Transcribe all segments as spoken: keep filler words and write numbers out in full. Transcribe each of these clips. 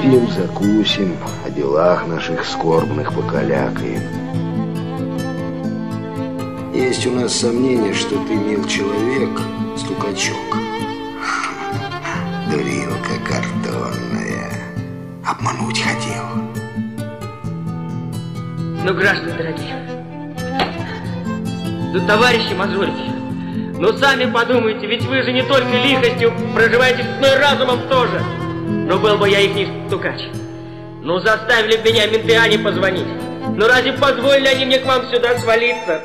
Выпьем, закусим, о делах наших скорбных покалякаем. Есть у нас сомнение, что ты, мил человек, стукачок. Дурилка картонная. Обмануть хотел. Ну, граждане дорогие, ну, товарищи мажорики, ну, сами подумайте, ведь вы же не только лихостью проживаете, но и разумом тоже. Ну, был бы я их не стукач. Ну, заставили бы меня менты Ане позвонить. Ну, разве позволили они мне к вам сюда свалиться?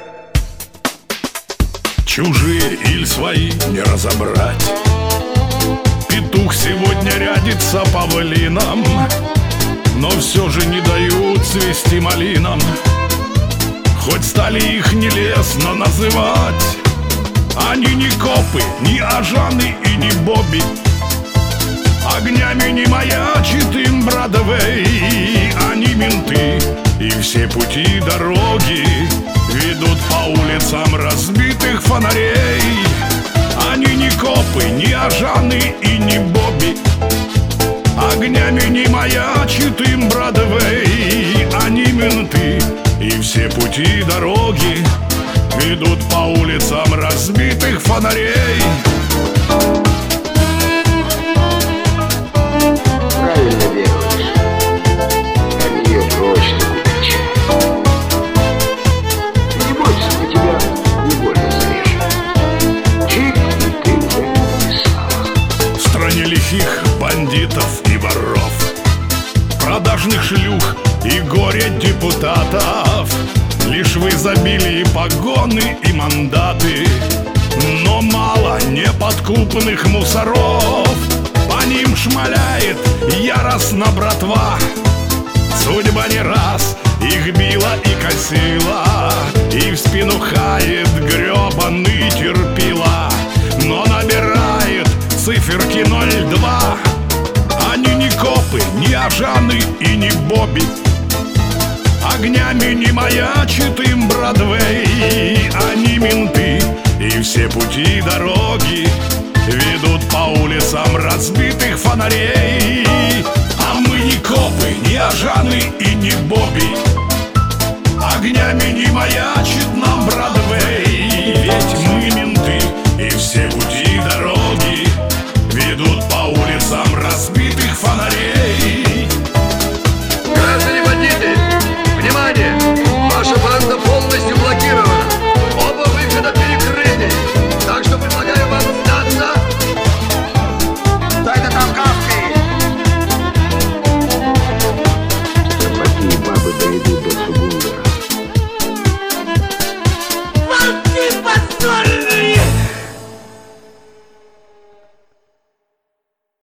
Чужие или свои не разобрать. Петух сегодня рядится павлином, но все же не дают цвести малинам. Хоть стали их нелестно называть, они не копы, не Ажаны и не Бобби. Огнями не маячит им Бродвей. Они менты, и все пути и дороги ведут по улицам разбитых фонарей. Они не копы, не Ажаны и не Бобби. Огнями не маячит им Бродвей. Они менты, и все пути и дороги ведут по улицам разбитых фонарей. Правильно делаешь. Они ее прочно купичают. Не бойся, мы тебя не больно зарежем. Чик, и ты уже написала. В стране лихих бандитов и воров, продажных шлюх и горе депутатов, лишь в изобилии погоны и мандаты, но мало неподкупных мусоров. По ним шмаляет яростно братва. Судьба не раз их била и косила, и в спину хает гребаный терпила, но набирает циферки ноль два. Они не копы, не Ажаны и не Бобби. Огнями не маячит им Бродвей. Они менты, и все пути и дороги ведут по улицам разбитых фонарей. А мы не копы, не Ажаны и не Бобби. Огнями не маячит нам Бродвей. Ведь мы менты, и все пути и дороги ведут по улицам разбитых фонарей.